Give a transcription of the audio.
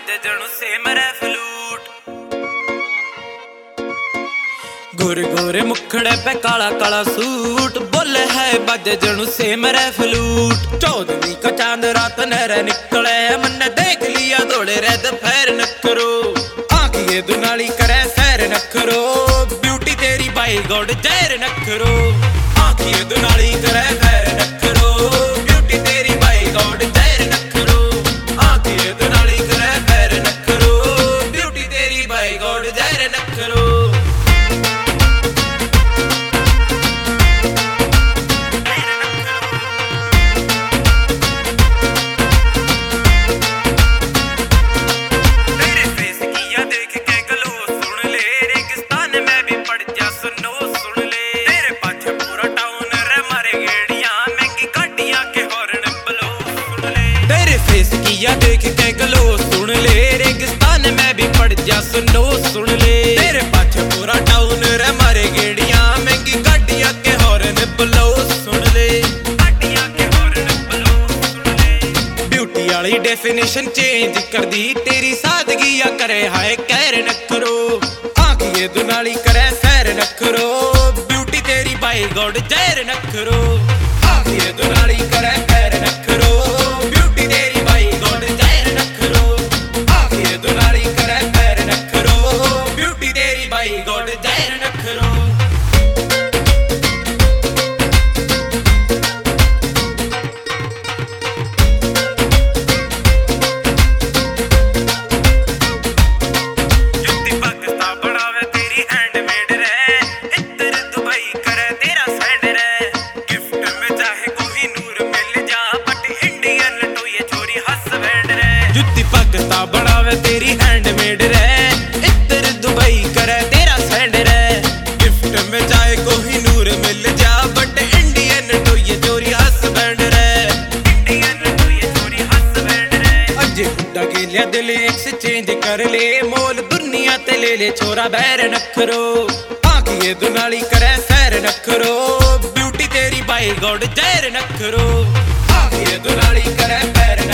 बाजे जणू से मरे फ्लूट। गोरे गोरे मुखड़े पे काला काला सूट, बोले है बाजे जणू से मरे फ्लूट। चौदवी का चांद रात नहरे निकले, मन देख लिया दौड़े रे दोपहर नखरो। आंखिए दुनाली करे सैर नखरो, ब्यूटी तेरी बाई गॉड जहर नखरो। आंखिए दुनाली करे सैर नखरो, ब्यूटी तेरी बाई गॉड जहर नखरो। आंखिए दुनाली करे सैर नखरो, ब्यूटी तेरी बाई गॉड जहर नखरो। देख के गलो सुन ले, रेगिस्तान में भी पड़ जा सुनो सुन ले। तेरे पाछे पूरा टाउन रे मारे गेड़ियां, महंगी गाड़ियां के हॉर्न ब्लो सुन ले। गाड़ियां के हॉर्न ब्लो सुन ले। ब्यूटी वाली डेफिनेशन चेंज कर दी, तेरी सादगी या करे हाय कहर नखरो। आंखिए दुनाली करे सैर नखरो, ब्यूटी तेरी बाई गॉड जहर नखरो। आंखिए दुनाली करे सैर नखरो, ब्यूटी तेरी बाई गॉड जहर नखरो। आंखिए दुनाली करे सैर नखरो, ब्यूटी तेरी बाई गॉड जहर नखरो। बढ़ावे तेरी हैंडमेड रे, इतर दुबई करे तेरा सैंड रे। गिफ्ट में चाहे कोहिनूर मिल जा, बट इंडियन तो ये चोरी हस्बैंड रे। इंडियन तो ये चोरी हस्बैंड रे। अज हुड्डा के लिया दिल एक्सचेंज कर ले, मोल दुनिया ते ले ले छोरा बैर नखरो। आंखिए दुनाली करे सैर नखरो, ब्यूटी तेरी बाई गॉड जहर नखरो। आंखिए दुनाली करे बैर